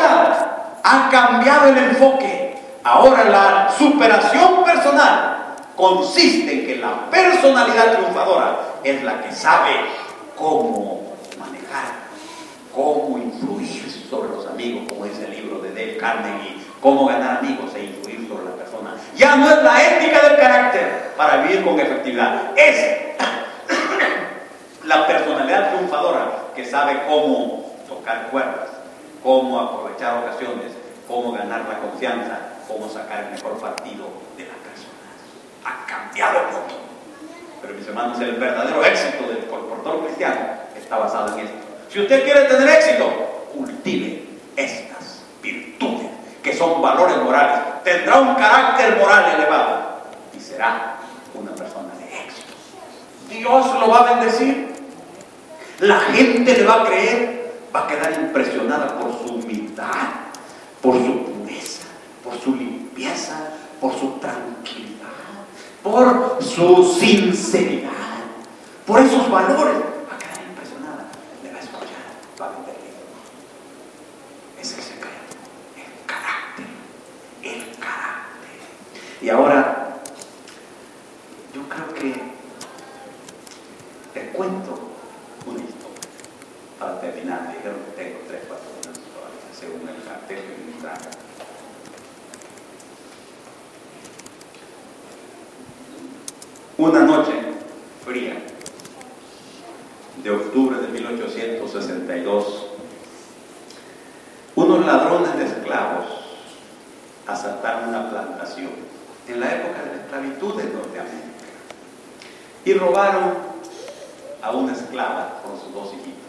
Ahora ha cambiado el enfoque. Ahora la superación personal consiste en que la personalidad triunfadora es la que sabe cómo manejar, cómo influir sobre los amigos, como dice el libro de Dale Carnegie, cómo ganar amigos e influir sobre la persona. Ya no es la ética del carácter para vivir con efectividad, es la personalidad triunfadora que sabe cómo tocar cuerdas, cómo aprovechar ocasiones, cómo ganar la confianza, cómo sacar el mejor partido de la persona. Ha cambiado el mundo. Pero mis hermanos, el verdadero éxito del colportor cristiano está basado en esto. Si usted quiere tener éxito, cultive estas virtudes, que son valores morales. Tendrá un carácter moral elevado y será una persona de éxito. Dios lo va a bendecir. La gente le va a creer, va a quedar impresionada por su humildad, por su pureza, por su limpieza, por su tranquilidad, por su sinceridad, por esos valores. Va a quedar impresionada, le va a escuchar, va a entenderle. Es el secreto, el carácter, el carácter. Y ahora, yo creo que te cuento una historia para terminar. Me dijeron que tengo 3 o 4 minutos todavía, según el cartel que me traga. Una noche fría de octubre de 1862, unos ladrones de esclavos asaltaron una plantación en la época de la esclavitud en Norteamérica y robaron a una esclava con sus 2 hijitos.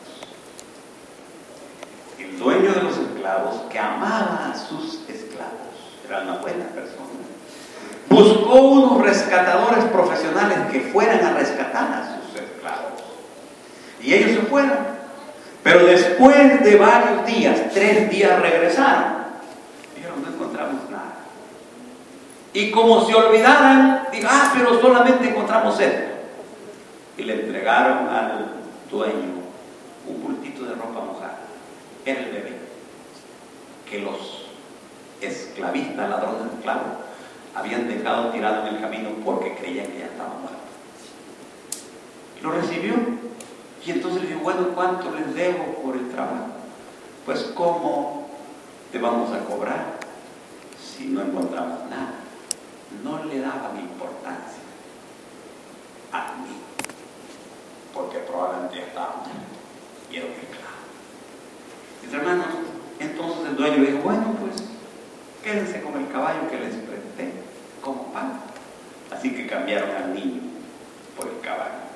El dueño de los esclavos, que amaba a sus esclavos, era una buena persona, buscó unos rescatadores profesionales que fueran a rescatar a sus esclavos. Y ellos se fueron. Pero después de varios días, 3 días, regresaron. Dijeron, no encontramos nada. Y como se olvidaran, dijeron, pero solamente encontramos esto. Y le entregaron al dueño un bultito de ropa mojada. Era el bebé que los esclavistas, ladrones de esclavos, habían dejado tirado en el camino porque creían que ya estaba muerto. Lo recibió y entonces le dijo, bueno, ¿cuánto les debo por el trabajo? Pues, ¿cómo te vamos a cobrar si no encontramos nada? No le daban importancia a mí, porque probablemente ya estaba muerto y era un esclavo. Mis hermanos, entonces el dueño le dijo, bueno, pues quédense con el caballo que les presté como pago. Así que cambiaron al niño por el caballo.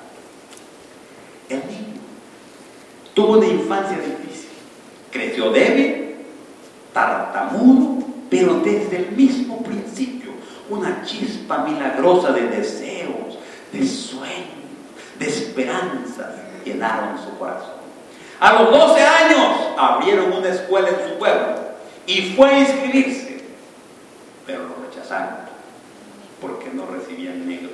El niño tuvo una infancia difícil, creció débil, tartamudo, pero desde el mismo principio una chispa milagrosa de deseos, de sueños, de esperanzas llenaron su corazón. A los 12 años abrieron una escuela en su pueblo y fue a inscribirse, pero lo rechazaron porque no recibían negros.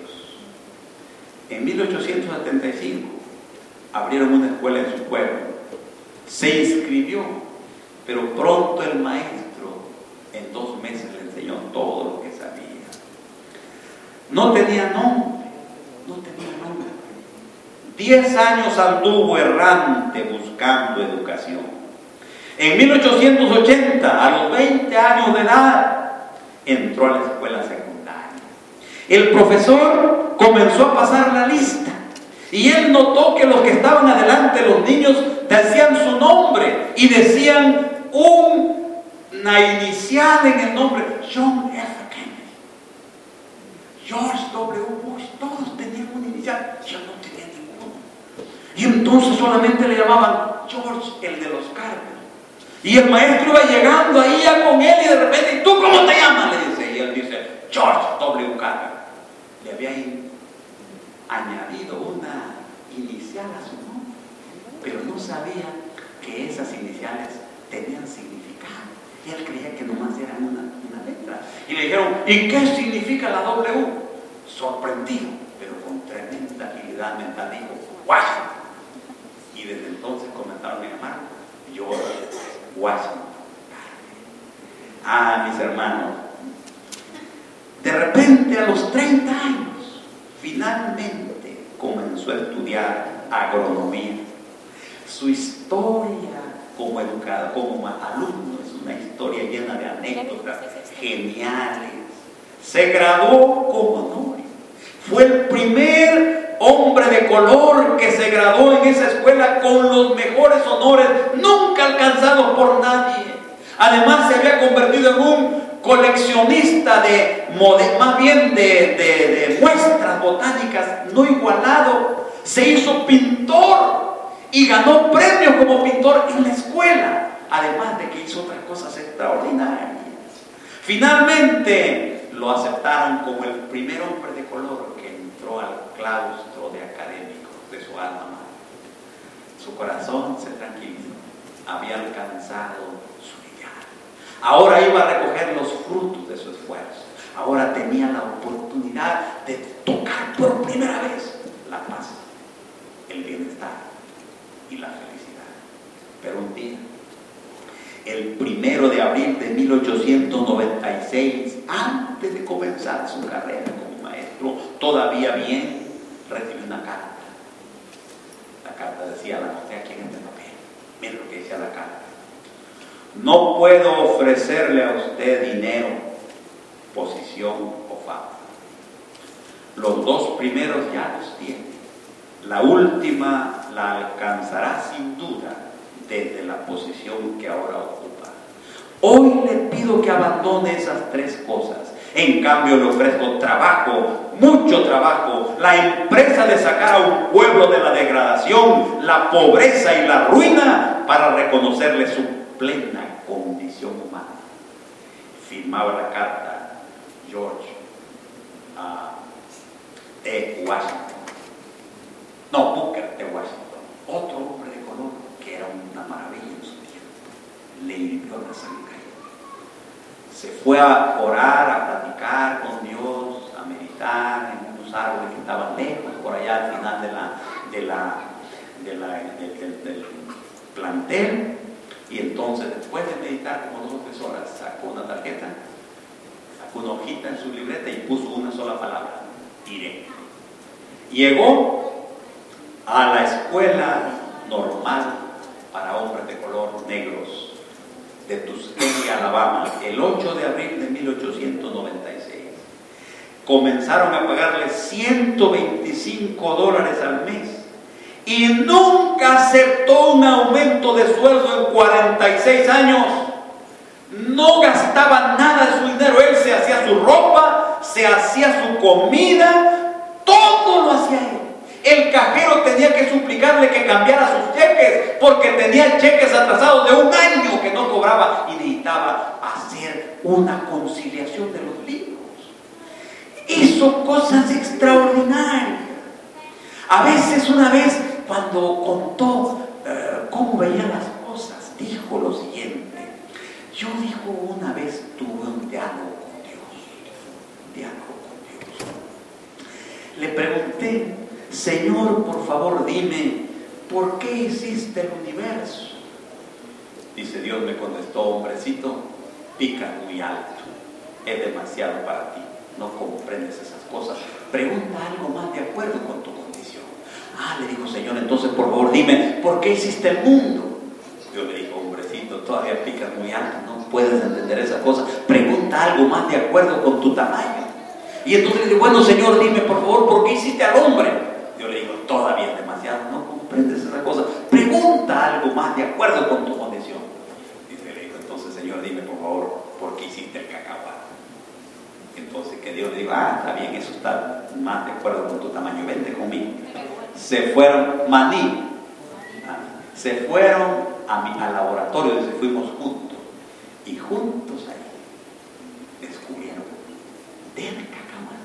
En 1875 abrieron una escuela en su pueblo, se inscribió, pero pronto el maestro en 2 meses le enseñó todo lo que sabía. No tenía nombre, no tenía nombre. 10 años anduvo errante buscando educación. En 1880, a los 20 años de edad, entró a la escuela secundaria. El profesor comenzó a pasar la lista y él notó que los que estaban adelante, los niños, decían su nombre y decían una inicial en el nombre: John F. Kennedy, George W. Bush. Todos tenían una inicial, yo no tenía ninguno. Y entonces solamente le llamaban George, el de los Carter. Y el maestro iba llegando ahí ya con él y de repente, ¿y tú cómo te llamas?, le dice. Y él dice, George W. Carter. Le había añadido una inicial a su nombre, pero no sabía que esas iniciales tenían significado. Y él creía que nomás eran una letra. Y le dijeron, ¿y qué significa la W? Sorprendido, pero con tremenda agilidad mental, dijo, Washington. Y desde entonces comenzaron a llamar George Washington. Mis hermanos, de repente a los 30 años Finalmente comenzó a estudiar agronomía. Su historia como educador, como alumno, es una historia llena de anécdotas geniales. Se graduó con honores. Fue el primer hombre de color que se graduó en esa escuela con los mejores honores, nunca alcanzados por nadie. Además, se había convertido en un coleccionista de muestras botánicas no igualado. Se hizo pintor y ganó premios como pintor en la escuela, además de que hizo otras cosas extraordinarias. Finalmente lo aceptaron como el primer hombre de color que entró al claustro de académicos de su alma mater. Su corazón se tranquilizó, había alcanzado su ideal. Ahora iba a recoger los frutos de su esfuerzo. Ahora tenía la oportunidad de tocar por primera vez la paz, el bienestar y la felicidad. Pero un día, el 1 de abril de 1896, antes de comenzar su carrera como maestro, todavía bien, recibió una carta. La carta decía, la anoté aquí en este papel. Miren lo que decía la carta. No puedo ofrecerle a usted dinero, posición o fama. Los dos primeros ya los tiene. La última la alcanzará sin duda desde la posición que ahora ocupa. Hoy le pido que abandone esas tres cosas. En cambio le ofrezco trabajo, mucho trabajo, la empresa de sacar a un pueblo de la degradación, la pobreza y la ruina para reconocerle su plena condición humana. Firmaba la carta George T. Washington. No, Booker T. Washington, otro hombre de color que era una maravilla en su tiempo. Le hirvió la sangre. Se fue a orar, a platicar con Dios, a meditar en unos árboles que estaban lejos, por allá al final del plantel. Y entonces, después de meditar como 2 o 3 horas, sacó una tarjeta, sacó una hojita en su libreta y puso una sola palabra: iré. Llegó a la escuela normal para hombres de color negros de Tuskegee, Alabama, el 8 de abril de 1896. Comenzaron a pagarle $125 al mes y nunca aceptó un aumento de sueldo en 46 años. No gastaba nada de su dinero. Él se hacía su ropa, se hacía su comida, todo lo hacía él. El cajero tenía que suplicarle que cambiara sus cheques porque tenía cheques atrasados de 1 año que no cobraba y necesitaba hacer una conciliación de los libros. Hizo cosas extraordinarias. A veces, una vez, cuando contó cómo veía las cosas, dijo lo siguiente: yo, dijo, una vez tuve un diálogo con Dios. Le pregunté: Señor, por favor, dime, ¿por qué hiciste el universo? Dice Dios, me contestó: hombrecito, picas muy alto, es demasiado para ti, no comprendes esas cosas, pregunta algo más de acuerdo con tu condición. Le dijo: Señor, entonces por favor dime, ¿por qué hiciste el mundo? Dios le dijo: hombrecito, todavía picas muy alto, no puedes entender esas cosas, pregunta algo más de acuerdo con tu tamaño. Y entonces le dijo: bueno, Señor, dime por favor, ¿por qué hiciste al hombre? Yo le digo: todavía es demasiado, no comprendes esa cosa, pregunta algo más de acuerdo con tu condición. Y le digo: entonces, Señor, dime por favor, ¿por qué hiciste el cacahuate? Entonces que Dios le digo: está bien, eso está más de acuerdo con tu tamaño, vente conmigo. Se fueron, se fueron al laboratorio donde fuimos juntos, y juntos ahí descubrieron del cacahuate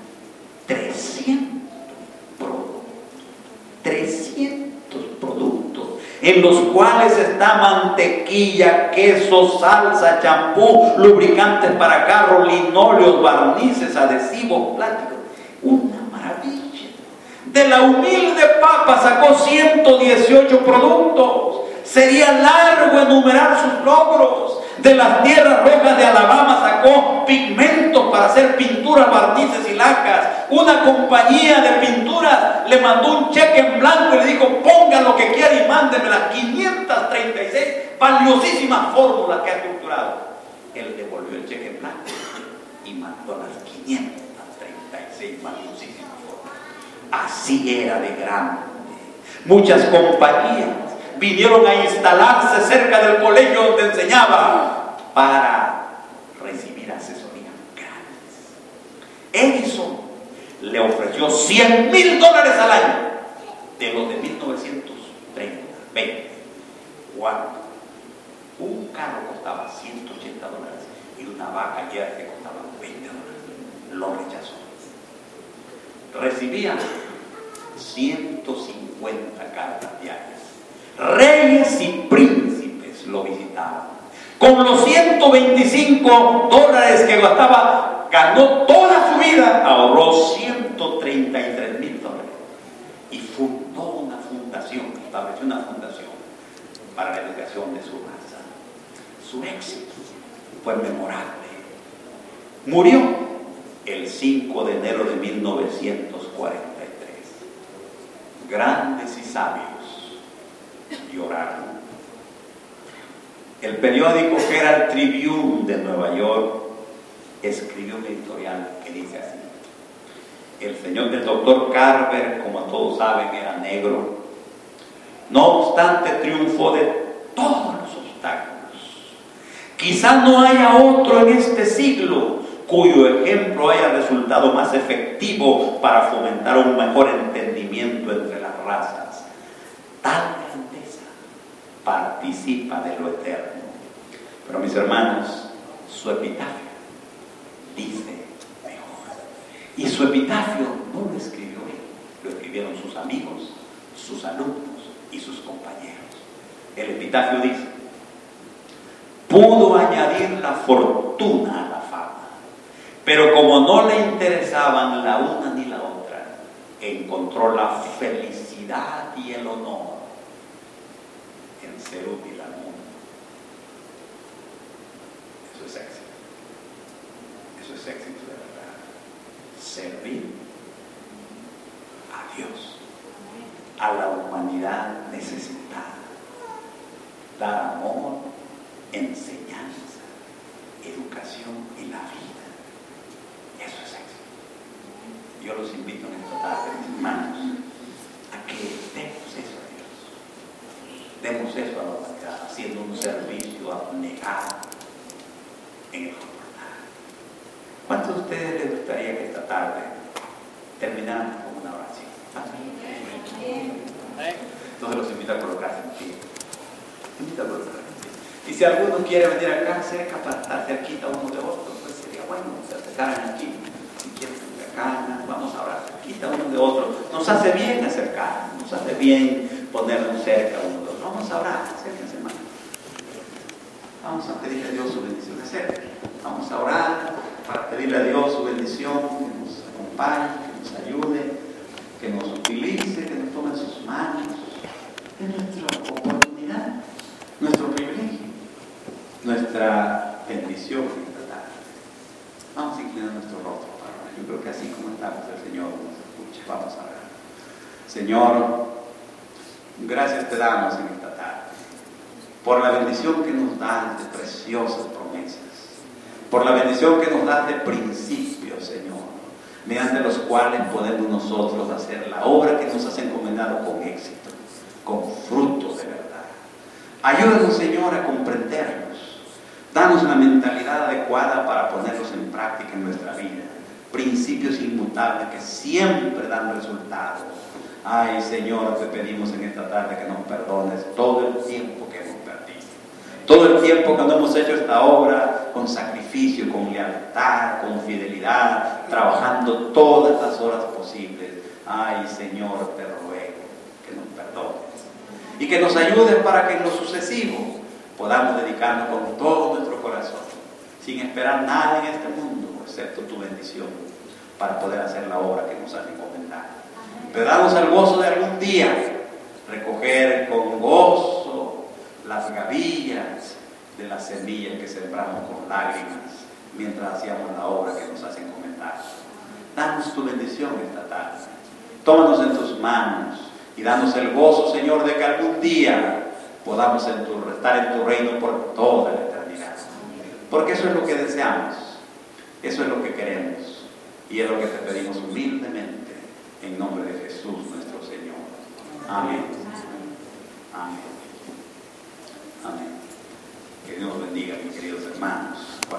300 productos, en los cuales está mantequilla, queso, salsa, champú, lubricantes para carros, linóleos, barnices, adhesivos, plásticos. Una maravilla. De la humilde papa sacó 118 productos. Sería largo enumerar sus logros. De las tierras rojas de Alabama sacó pigmentos para hacer pinturas, barnices y lacas. Una compañía de pinturas le mandó un cheque en blanco y le dijo: ponga lo que quiera y mándeme las 536 valiosísimas fórmulas que ha estructurado. Él devolvió el cheque en blanco y mandó las 536 valiosísimas fórmulas. Así era de grande. Muchas compañías vinieron a instalarse cerca del colegio donde enseñaba para recibir asesorías grandes. Edison le ofreció $100,000 al año de los de 1920. Cuando un carro costaba $180 y una vaca llena que costaba $20, lo rechazó. Recibía 150 cartas diarias. Reyes y príncipes lo visitaban. Con los $125 que gastaba, ganó toda su vida, ahorró $133,000 y fundó una fundación, estableció una fundación para la educación de su raza. Su éxito fue memorable. Murió el 5 de enero de 1943. Grandes y sabios lloraron. El periódico Herald Tribune de Nueva York escribió un editorial que dice así: el doctor Carver, como todos saben, era negro. No obstante, triunfó de todos los obstáculos. Quizá no haya otro en este siglo cuyo ejemplo haya resultado más efectivo para fomentar un mejor entendimiento entre las razas. Tal grandeza participa de lo eterno. Pero mis hermanos, su epitafio dice mejor. Y su epitafio no lo escribió él, lo escribieron sus amigos, sus alumnos y sus compañeros. El epitafio dice: pudo añadir la fortuna a la fama, pero como no le interesaban la una ni la otra, encontró la felicidad y el honor en ser útil al mundo. Eso es éxito. Eso es éxito de verdad. Servir a Dios, a la humanidad necesitada. Dar amor, enseñanza, educación y la vida. Eso es éxito. Yo los invito en esta tarde, mis hermanos, a que demos eso a Dios. Demos eso a la humanidad, haciendo un servicio abnegado en el comportar. ¿Cuántos de ustedes les gustaría que esta tarde terminaran con una oración? Entonces los invito a colocarse en pie. Invito a colocarse en pie. Y si alguno quiere venir acá cerca para estar cerquita uno de otro, pues sería bueno que se acercaran aquí. Si quieren acá, vamos a orar cerquita uno de otro. Nos hace bien acercarnos, nos hace bien ponernos cerca uno de otro. Vamos a orar, acérquense, hermano. Vamos a pedirle a Dios su bendición. Acérquense. Vamos a orar para pedirle a Dios su bendición, que nos acompañe, que nos ayude, que nos utilice, que nos tome en sus manos. Es nuestra oportunidad, nuestro privilegio, nuestra bendición en esta tarde. Vamos a inclinar nuestro rostro para orar. Yo creo que así como estamos, el Señor nos escucha. Vamos a orar. Señor, gracias te damos en esta tarde por la bendición que nos das de preciosas promesas, por la bendición que nos das de principios, Señor, mediante los cuales podemos nosotros hacer la obra que nos has encomendado con éxito, con frutos de verdad. Ayúdanos, Señor, a comprenderlos. Danos una mentalidad adecuada para ponerlos en práctica en nuestra vida. Principios inmutables que siempre dan resultados. Ay, Señor, te pedimos en esta tarde que nos perdones todo el tiempo que hemos perdido. Todo el tiempo que no hemos hecho esta obra con sacrificio, con lealtad, con fidelidad, trabajando todas las horas posibles. Ay, Señor, te ruego que nos perdones y que nos ayudes para que en lo sucesivo podamos dedicarnos con todo nuestro corazón, sin esperar nada en este mundo, excepto tu bendición, para poder hacer la obra que nos has encomendado. Pero danos el gozo de algún día recoger con gozo las gavillas de las semillas que sembramos con lágrimas mientras hacíamos la obra que nos hacen comentar. Danos tu bendición esta tarde. Tómanos en tus manos y danos el gozo, Señor, de que algún día podamos estar en tu reino por toda la eternidad. Porque eso es lo que deseamos, eso es lo que queremos y es lo que te pedimos humildemente en nombre de Jesús nuestro Señor. Amén. Amén. Amén. Que Dios bendiga, mis queridos hermanos.